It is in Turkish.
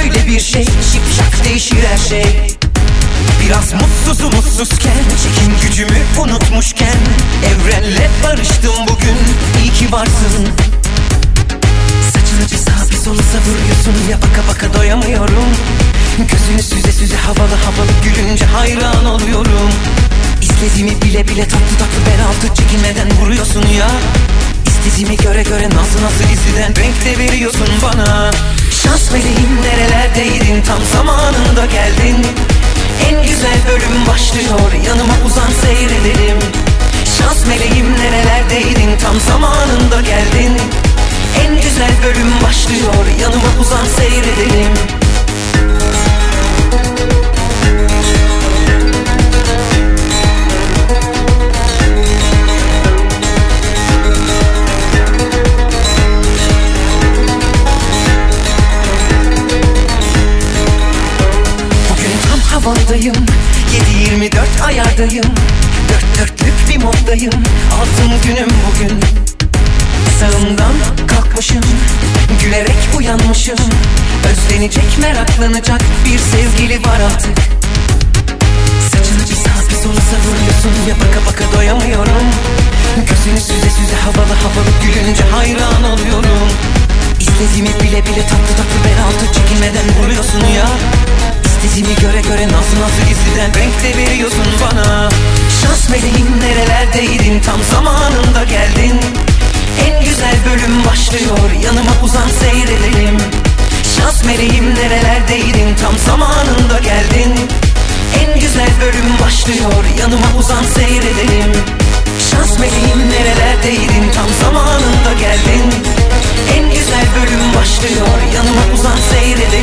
böyle bir şey, şipşak değişir her şey. Biraz mutsuzken, çekim gücümü unutmuşken, evrenle barıştım bugün, iyi ki varsın. Saçını sağa bir sola savuruyorsun ya, baka baka doyamıyorum. Gözünü süze süze havalı havalı gülünce hayran oluyorum. İstediğimi bile bile tatlı tatlı bel altı çekinmeden vuruyorsun ya. İstediğimi göre göre nasıl gizliden renk de veriyorsun bana. Şans meleğim nerelerdeydin, tam zamanında geldin. En güzel bölüm başlıyor, yanıma uzan seyredelim. Şans meleğim nerelerdeydin, tam zamanında geldin. En güzel bölüm başlıyor, yanıma uzan seyredelim. Havadayım, 7-24 ayardayım. Dört dörtlük bir moddayım, altın günüm bugün. Sağımdan kalkmışım, gülerek uyanmışım. Özlenecek, meraklanacak bir sevgili var artık. Saçını sağa bir sola savuruyorsun ya, baka baka doyamıyorum. Gözünü süze süze havalı havalı gülünce hayran oluyorum. İstediğimi bile bile tatlı tatlı bel altı çekinmeden vuruyorsun ya. İstediğimi göre göre nasıl gizliden renk de veriyorsun bana. Şans meleğim nerelerdeydin, tam zamanında geldin. En güzel bölüm başlıyor, yanıma uzan seyredelim. Şans meleğim nerelerdeydin, tam zamanında geldin. En güzel bölüm başlıyor, yanıma uzan seyredelim. Şans meleğim nerelerdeydin, tam zamanında geldin. En güzel bölüm başlıyor, yanıma uzan seyredelim.